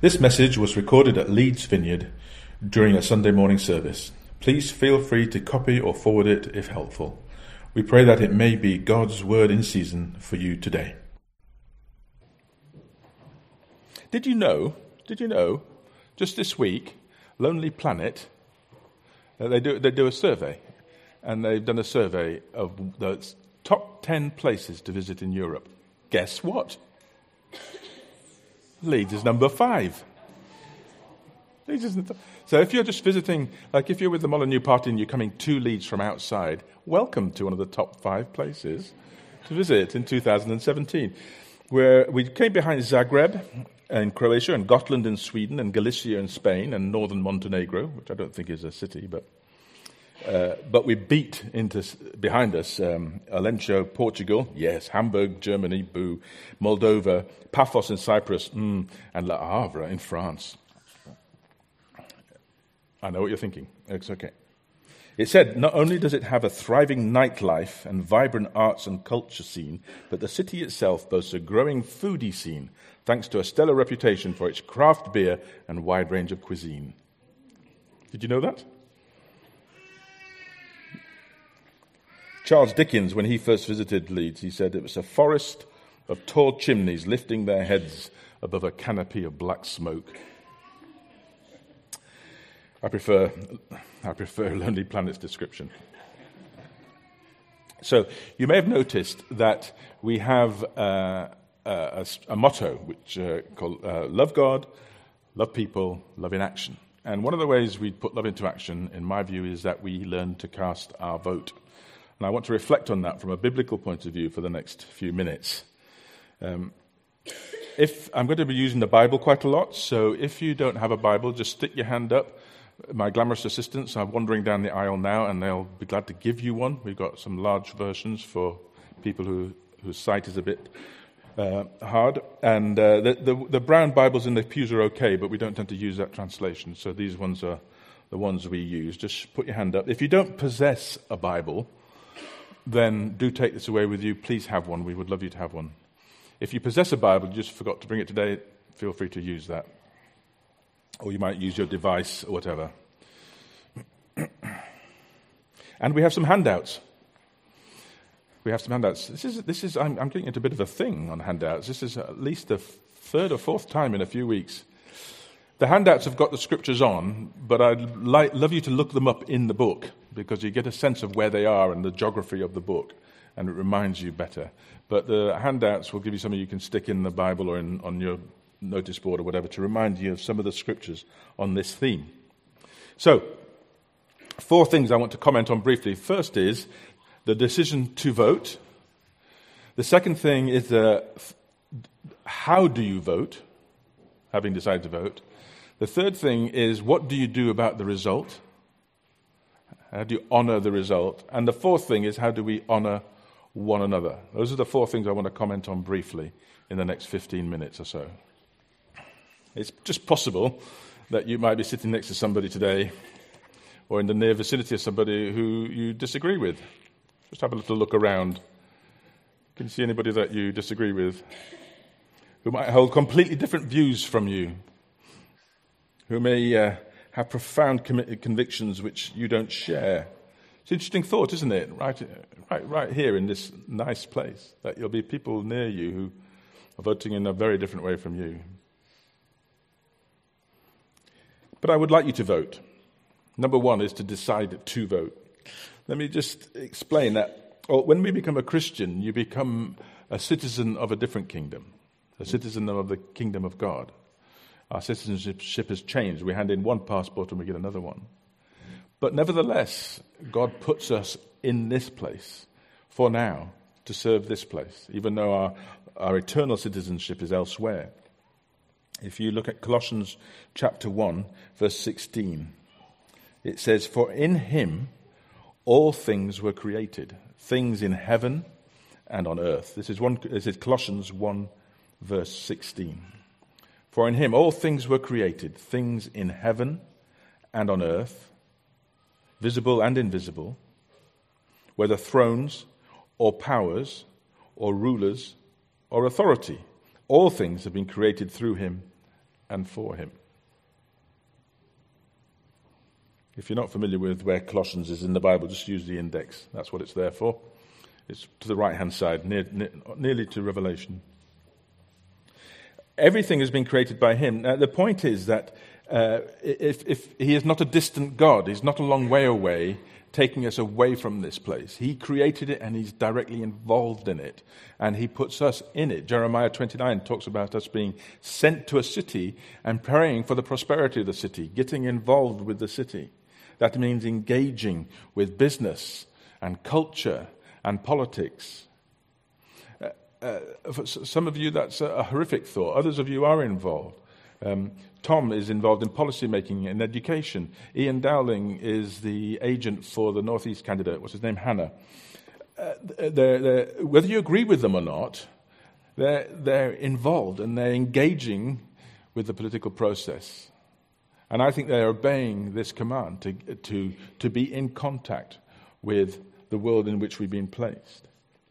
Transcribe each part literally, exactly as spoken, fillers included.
This message was recorded at Leeds Vineyard during a Sunday morning service. Please feel free to copy or forward it if helpful. We pray that it may be God's word in season for you today. Did you know, did you know, just this week, Lonely Planet, uh, they do they do a survey, and they've done a survey of the top ten places to visit in Europe. Guess what? Leeds is number five. Leeds isn't. So if you're just visiting, like if you're with the Molyneux Party and you're coming to Leeds from outside, welcome to one of the top five places to visit in two thousand seventeen. Where we came behind Zagreb in Croatia and Gotland in Sweden and Galicia in Spain and northern Montenegro, which I don't think is a city, but uh, but we beat into behind us um, Alentejo, Portugal, yes, Hamburg, Germany, boo, Moldova, Paphos in Cyprus, mm, and Le Havre in France. I know what you're thinking. It's okay. It said, not only does it have a thriving nightlife and vibrant arts and culture scene, but the city itself boasts a growing foodie scene, thanks to a stellar reputation for its craft beer and wide range of cuisine. Did you know that? Charles Dickens, when he first visited Leeds, he said it was a forest of tall chimneys lifting their heads above a canopy of black smoke. I prefer, I prefer Lonely Planet's description. So you may have noticed that we have uh, a, a motto which uh, called uh, "Love God, love people, love in action." And one of the ways we put love into action, in my view, is that we learn to cast our vote. And I want to reflect on that from a biblical point of view for the next few minutes. Um, if I'm going to be using the Bible quite a lot, so if you don't have a Bible, just stick your hand up. My glamorous assistants are wandering down the aisle now, and they'll be glad to give you one. We've got some large versions for people who whose sight is a bit uh, hard. And uh, the, the, the brown Bibles in the pews are okay, but we don't tend to use that translation. So these ones are the ones we use. Just put your hand up. If you don't possess a Bible, then do take this away with you. Please have one. We would love you to have one. If you possess a Bible, you just forgot to bring it today, feel free to use that. Or you might use your device or whatever. And we have some handouts. We have some handouts. This is, this is. I'm, I'm getting into a bit of a thing on handouts. This is at least the third or fourth time in a few weeks. The handouts have got the scriptures on, but I'd like, love you to look them up in the book, because you get a sense of where they are and the geography of the book, and it reminds you better. But the handouts will give you something you can stick in the Bible or in, on your notice board or whatever to remind you of some of the scriptures on this theme. So, four things I want to comment on briefly. First is the decision to vote. The second thing is uh, how do you vote, having decided to vote. The third thing is what do you do about the result? How do you honor the result? And the fourth thing is how do we honor one another? Those are the four things I want to comment on briefly in the next fifteen minutes or so. It's just possible that you might be sitting next to somebody today or in the near vicinity of somebody who you disagree with. Just have a little look around. Can you see anybody that you disagree with who might hold completely different views from you, who may uh, have profound com- convictions which you don't share? It's an interesting thought, isn't it? Right, right, right here in this nice place, that there'll be people near you who are voting in a very different way from you. But I would like you to vote. Number one is to decide to vote. Let me just explain that. Well, when we become a Christian, you become a citizen of a different kingdom, a citizen of the kingdom of God. Our citizenship has changed. We hand in one passport and we get another one. But nevertheless, God puts us in this place for now to serve this place, even though our, our eternal citizenship is elsewhere. If you look at Colossians chapter one, verse sixteen, it says, "For in him all things were created, things in heaven and on earth." This is one. This is Colossians one, verse sixteen. "For in him all things were created, things in heaven and on earth, visible and invisible, whether thrones or powers or rulers or authority. All things have been created through him and for him. If you're not familiar with where Colossians is in the Bible, just use the index. That's what it's there for. It's to the right-hand side, near, near, nearly to Revelation. Everything has been created by him. Now, the point is that uh, if, if he is not a distant God, he's not a long way away, taking us away from this place. He created it and he's directly involved in it. And he puts us in it. Jeremiah twenty-nine talks about us being sent to a city and praying for the prosperity of the city, getting involved with the city. That means engaging with business and culture and politics. Uh, uh, for some of you, that's a, a horrific thought. Others of you are involved. Um, Tom is involved in policy making and education. Ian Dowling is the agent for the North East candidate. What's his name? Hannah. Uh, they're, they're, whether you agree with them or not, they're, they're involved and they're engaging with the political process. And I think they're obeying this command to, to, to be in contact with the world in which we've been placed.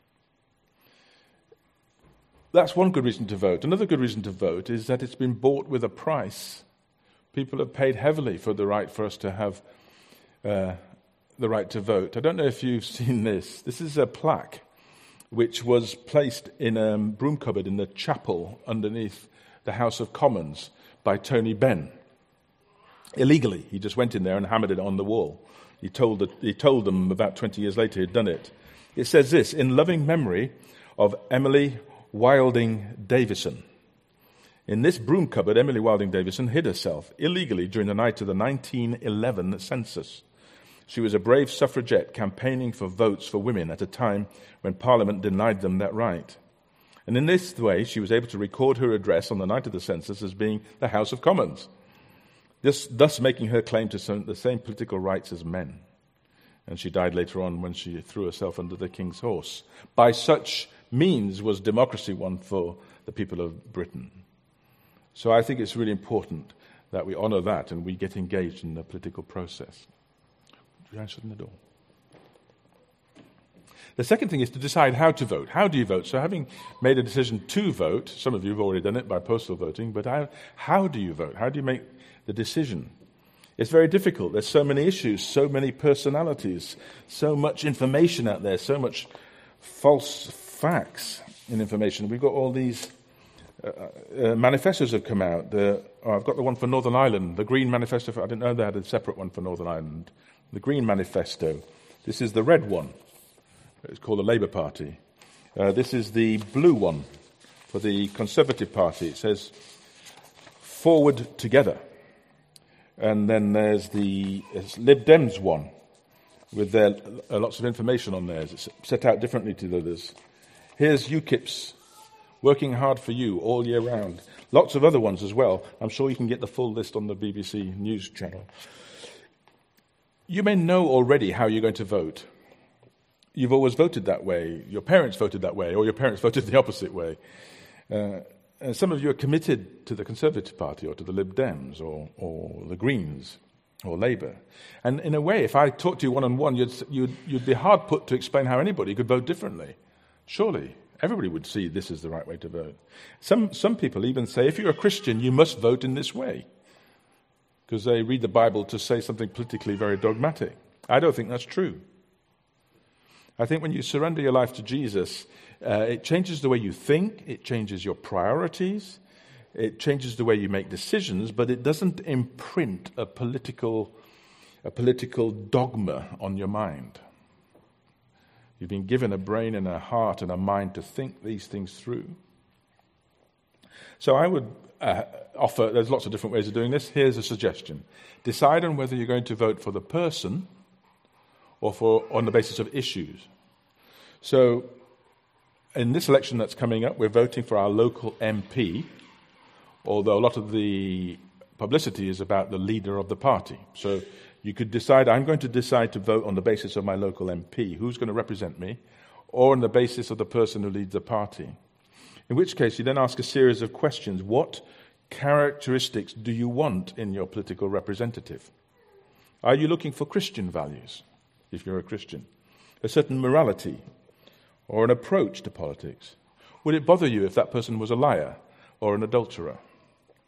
That's one good reason to vote. Another good reason to vote is that it's been bought with a price. People have paid heavily for the right for us to have uh, the right to vote. I don't know if you've seen this. This is a plaque which was placed in a broom cupboard in the chapel underneath the House of Commons by Tony Benn. Illegally. He just went in there and hammered it on the wall. He told, the, he told them about twenty years later he'd done it. It says this: in loving memory of Emily Wilding Davison. In this broom cupboard, Emily Wilding Davison hid herself illegally during the night of the nineteen eleven census. She was a brave suffragette campaigning for votes for women at a time when Parliament denied them that right. And in this way, she was able to record her address on the night of the census as being the House of Commons, this, thus making her claim to some, the same political rights as men. And she died later on when she threw herself under the king's horse. By such means was democracy won for the people of Britain. So I think it's really important that we honour that and we get engaged in the political process. Do you answer the door? The second thing is to decide how to vote. How do you vote? So having made a decision to vote, some of you have already done it by postal voting, but how, how do you vote? How do you make the decision? It's very difficult. There's so many issues, so many personalities, so much information out there, so much false facts in information. We've got all these uh, uh, manifestos have come out. The, oh, I've got the one for Northern Ireland, the Green Manifesto. For, I didn't know they had a separate one for Northern Ireland. The Green Manifesto. This is the red one. It's called the Labour Party. Uh, this is the blue one for the Conservative Party. It says, Forward Together. And then there's the Lib Dems one with their, uh, lots of information on there. It's set out differently to the others. Here's UKIP's Working Hard for You all year round. Lots of other ones as well. I'm sure you can get the full list on the B B C News channel. You may know already how you're going to vote. You've always voted that way. Your parents voted that way, or your parents voted the opposite way. Uh, and some of you are committed to the Conservative Party or to the Lib Dems or, or the Greens or Labour. And in a way, if I talked to you one-on-one, you'd, you'd, you'd be hard put to explain how anybody could vote differently. Surely, everybody would see this is the right way to vote. Some, some people even say, if you're a Christian, you must vote in this way, because they read the Bible to say something politically very dogmatic. I don't think that's true. I think when you surrender your life to Jesus, uh, it changes the way you think, it changes your priorities, it changes the way you make decisions, but it doesn't imprint a political, a political dogma on your mind. You've been given a brain and a heart and a mind to think these things through. So I would uh, offer, there's lots of different ways of doing this. Here's a suggestion. Decide on whether you're going to vote for the person or for on the basis of issues. So in this election that's coming up, we're voting for our local M P, although a lot of the publicity is about the leader of the party. So you could decide, I'm going to decide to vote on the basis of my local M P, who's going to represent me, or on the basis of the person who leads the party. In which case, you then ask a series of questions. What characteristics do you want in your political representative? Are you looking for Christian values, if you're a Christian? A certain morality or an approach to politics? Would it bother you if that person was a liar or an adulterer?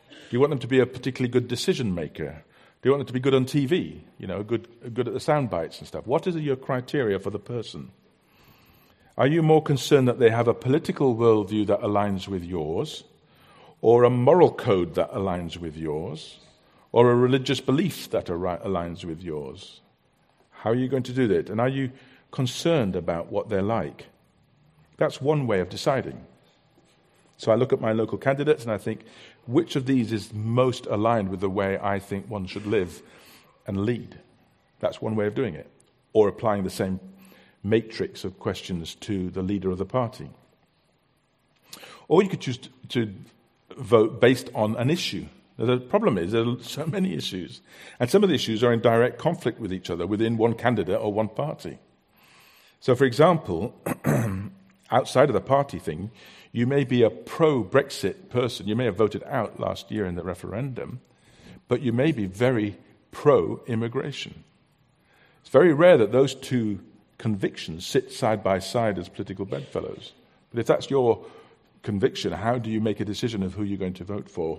Do you want them to be a particularly good decision maker? Do you want them to be good on T V? You know, good, good at the sound bites and stuff. What is your criteria for the person? Are you more concerned that they have a political worldview that aligns with yours, or a moral code that aligns with yours, or a religious belief that aligns with yours? How are you going to do that? And are you concerned about what they're like? That's one way of deciding. So I look at my local candidates and I think, which of these is most aligned with the way I think one should live and lead? That's one way of doing it. Or applying the same matrix of questions to the leader of the party. Or you could choose to, to vote based on an issue. Now, the problem is there are so many issues, and some of the issues are in direct conflict with each other within one candidate or one party. So, for example, outside of the party thing, you may be a pro-Brexit person. You may have voted out last year in the referendum, but you may be very pro-immigration. It's very rare that those two convictions sit side by side as political bedfellows. But if that's your conviction, how do you make a decision of who you're going to vote for?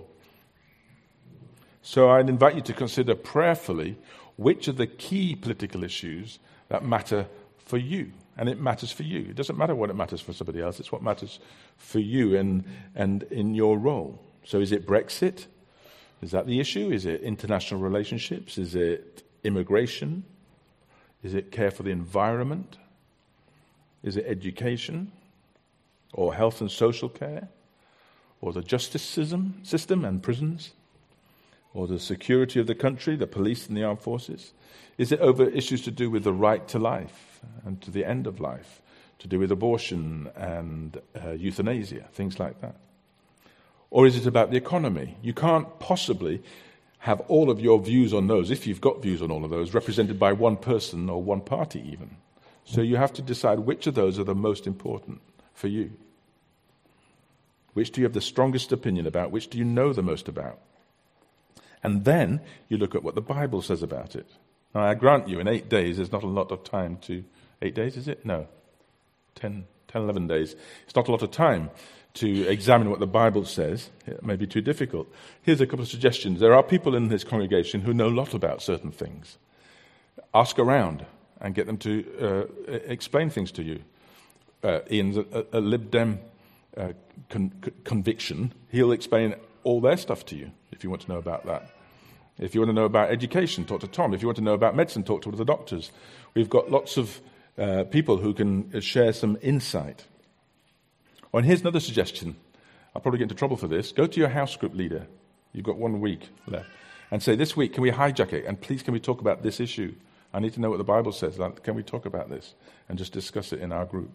So I'd invite you to consider prayerfully which are the key political issues that matter for you. And it matters for you. It doesn't matter what it matters for somebody else. It's what matters for you and, and in your role. So is it Brexit? Is that the issue? Is it international relationships? Is it immigration? Is it care for the environment? Is it education? Or health and social care? Or the justice system, system and prisons? Or the security of the country, the police and the armed forces? Is it over issues to do with the right to life and to the end of life, to do with abortion and uh, euthanasia, things like that? Or is it about the economy? You can't possibly have all of your views on those, if you've got views on all of those, represented by one person or one party even. So you have to decide which of those are the most important for you. Which do you have the strongest opinion about? Which do you know the most about? And then you look at what the Bible says about it. Now, I grant you, in eight days, there's not a lot of time to... Eight days, is it? No. Ten, ten, eleven days. It's not a lot of time to examine what the Bible says. It may be too difficult. Here's a couple of suggestions. There are people in this congregation who know a lot about certain things. Ask around and get them to uh, explain things to you. Uh, Ian's a, a Lib Dem uh, con- conviction. He'll explain all their stuff to you if you want to know about that. If you want to know about education, talk to Tom. If you want to know about medicine, talk to one of the doctors. We've got lots of uh, people who can share some insight. Oh, and here's another suggestion. I'll probably get into trouble for this. Go to your house group leader. You've got one week left. And say, this week, can we hijack it? And please, can we talk about this issue? I need to know what the Bible says. Can we talk about this? And just discuss it in our group.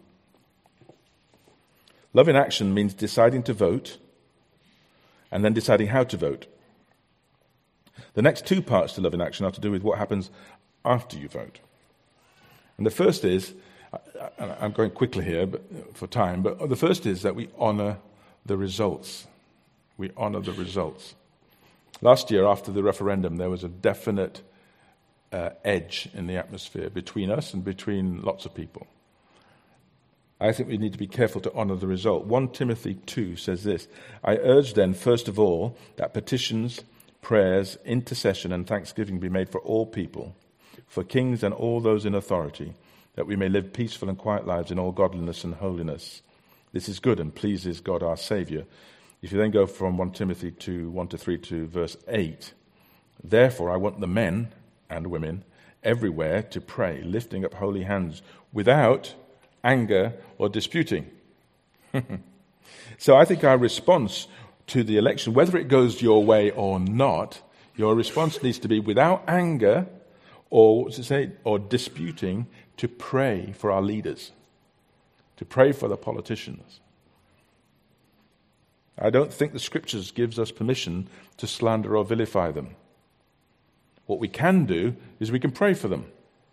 Love in action means deciding to vote and then deciding how to vote. The next two parts to love in action are to do with what happens after you vote. And the first is, I'm going quickly here but for time, but the first is that we honor the results. We honor the results. Last year, after the referendum, there was a definite uh, edge in the atmosphere between us and between lots of people. I think we need to be careful to honor the result. First Timothy two says this, I urge then, first of all, that petitions, prayers, intercession, and thanksgiving be made for all people, for kings and all those in authority, that we may live peaceful and quiet lives in all godliness and holiness. This is good and pleases God our Saviour. If you then go from First Timothy two, one to three to verse eight, therefore I want the men and women everywhere to pray, lifting up holy hands, without anger or disputing. So I think our response to the election, whether it goes your way or not, your response needs to be without anger or to say or disputing, to pray for our leaders, to pray for the politicians. I don't think the Scriptures gives us permission to slander or vilify them. What we can do is we can pray for them.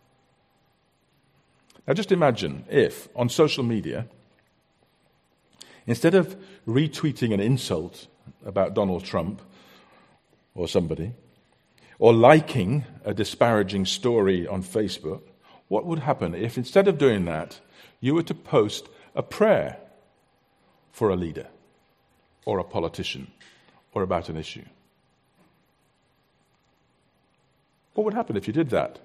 Now just imagine if, on social media, instead of retweeting an insult about Donald Trump or somebody, or liking a disparaging story on Facebook, what would happen if instead of doing that, you were to post a prayer for a leader or a politician or about an issue? What would happen if you did that?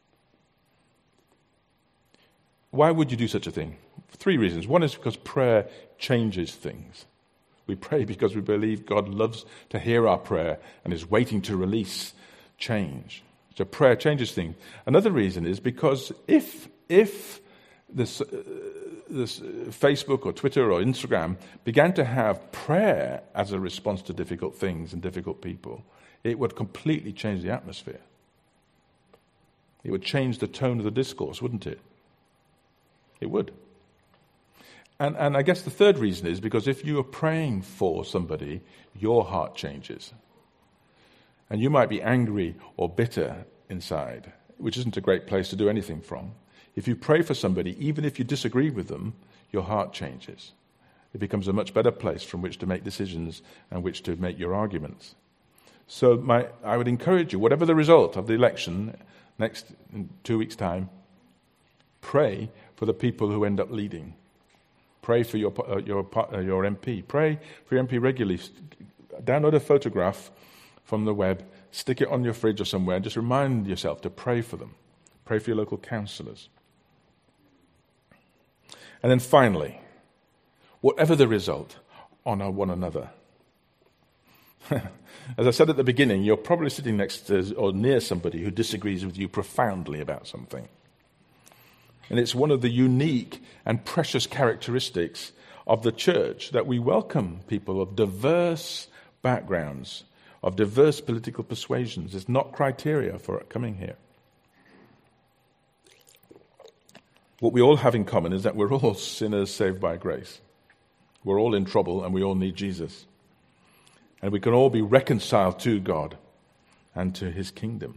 Why would you do such a thing? Three reasons. One is because prayer changes things. We pray because we believe God loves to hear our prayer and is waiting to release change. So prayer changes things. Another reason is because if if this, uh, this Facebook or Twitter or Instagram began to have prayer as a response to difficult things and difficult people, it would completely change the atmosphere. It would change the tone of the discourse, wouldn't it? It would. And, and I guess the third reason is because if you are praying for somebody, your heart changes. And you might be angry or bitter inside, which isn't a great place to do anything from. If you pray for somebody, even if you disagree with them, your heart changes. It becomes a much better place from which to make decisions and which to make your arguments. So my, I would encourage you, whatever the result of the election next in two weeks' time, pray for the people who end up leading. Pray for your uh, your uh, your M P. Pray for your M P regularly. Download a photograph from the web, stick it on your fridge or somewhere, and just remind yourself to pray for them. Pray for your local councillors. And then finally, whatever the result, honour one another. As I said at the beginning, you're probably sitting next to or near somebody who disagrees with you profoundly about something. And it's one of the unique and precious characteristics of the church that we welcome people of diverse backgrounds, of diverse political persuasions. It's not criteria for coming here. What we all have in common is that we're all sinners saved by grace. We're all in trouble and we all need Jesus. And we can all be reconciled to God and to his kingdom.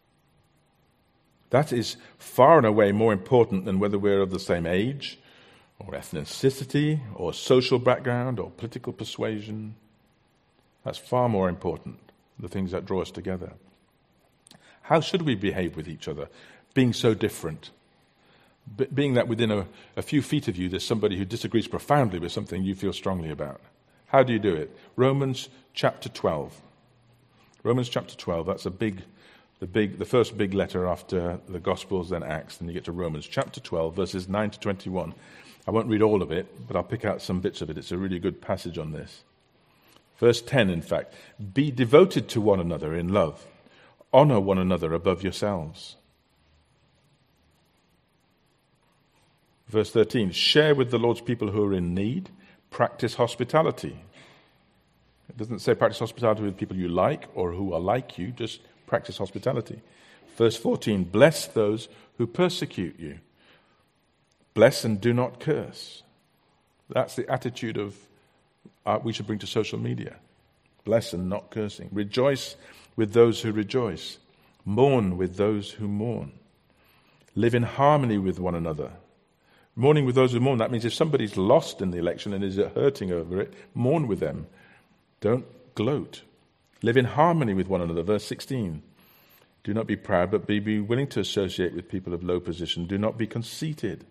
That is far and away more important than whether we're of the same age, or ethnicity, or social background, or political persuasion. That's far more important, the things that draw us together. How should we behave with each other, being so different? Be- being that within a, a few feet of you there's somebody who disagrees profoundly with something you feel strongly about. How do you do it? Romans chapter twelve. Romans chapter twelve, that's a big... The big, the first big letter after the Gospels, then Acts, then you get to Romans, chapter twelve, verses nine to twenty-one. I won't read all of it, but I'll pick out some bits of it. It's a really good passage on this. Verse ten, in fact, be devoted to one another in love. Honor one another above yourselves. Verse thirteen, share with the Lord's people who are in need. Practice hospitality. It doesn't say practice hospitality with people you like or who are like you, just practice hospitality. Verse fourteen, bless those who persecute you. Bless and do not curse. That's the attitude of uh, we should bring to social media. Bless and not cursing. Rejoice with those who rejoice. Mourn with those who mourn. Live in harmony with one another. Mourning with those who mourn, that means if somebody's lost in the election and is hurting over it, mourn with them. Don't gloat. Live in harmony with one another. Verse sixteen. Do not be proud, but be, be willing to associate with people of low position. Do not be conceited.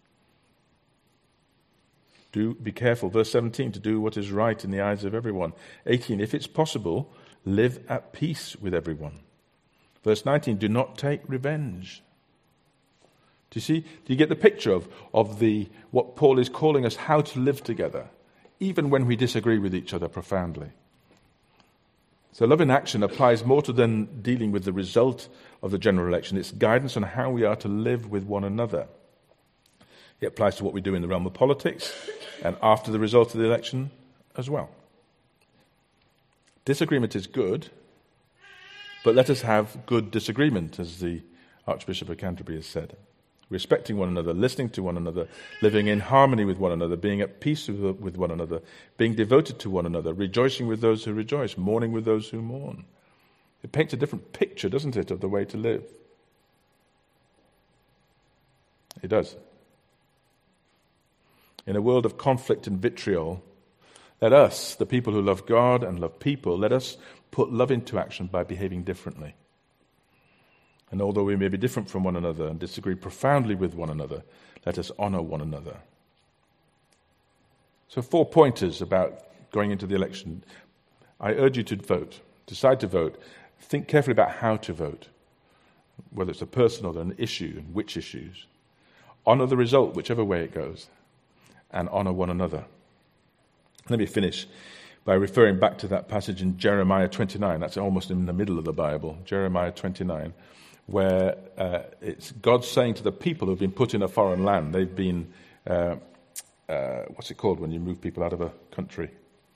Do be careful. Verse seventeen, to do what is right in the eyes of everyone. eighteen, if it's possible, live at peace with everyone. Verse nineteen, do not take revenge. Do you see? Do you get the picture of, of the what Paul is calling us how to live together, even when we disagree with each other profoundly? So love in action applies more to than dealing with the result of the general election. It's guidance on how we are to live with one another. It applies to what we do in the realm of politics and after the result of the election as well. Disagreement is good, but let us have good disagreement, as the Archbishop of Canterbury has said. Respecting one another, listening to one another, living in harmony with one another, being at peace with one another, being devoted to one another, rejoicing with those who rejoice, mourning with those who mourn. It paints a different picture, doesn't it, of the way to live? It does. In a world of conflict and vitriol, let us, the people who love God and love people, let us put love into action by behaving differently. And although we may be different from one another and disagree profoundly with one another, let us honor one another. So four pointers about going into the election. I urge you to vote. Decide to vote. Think carefully about how to vote, whether it's a person or an issue, and which issues. Honour the result, whichever way it goes, and honour one another. Let me finish by referring back to that passage in Jeremiah twenty-nine. That's almost in the middle of the Bible, Jeremiah twenty-nine, where uh, it's God saying to the people who've been put in a foreign land, they've been, uh, uh, what's it called when you move people out of a country?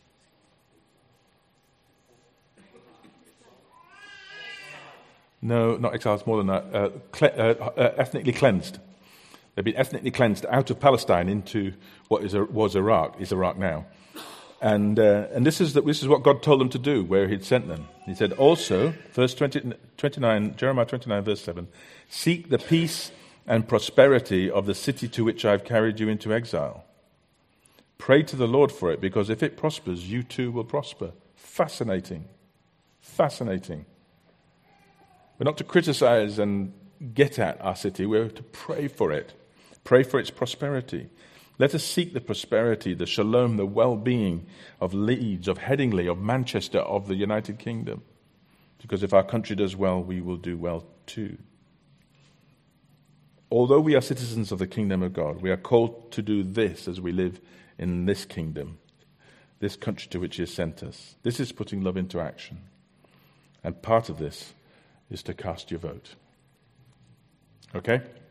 No, not exiles, more than that. Uh, cle- uh, uh, ethnically cleansed. They've been ethnically cleansed out of Palestine into what is was Iraq, is Iraq now. And uh, and this is the, this is what God told them to do, where He'd sent them. He said, also, verse twenty, twenty-nine, Jeremiah twenty-nine, verse seven, seek the peace and prosperity of the city to which I've carried you into exile. Pray to the Lord for it, because if it prospers, you too will prosper. Fascinating. Fascinating. We're not to criticize and get at our city. We're to pray for it. Pray for its prosperity. Let us seek the prosperity, the shalom, the well-being of Leeds, of Headingley, of Manchester, of the United Kingdom. Because if our country does well, we will do well too. Although we are citizens of the kingdom of God, we are called to do this as we live in this kingdom, this country to which He has sent us. This is putting love into action. And part of this is to cast your vote. Okay?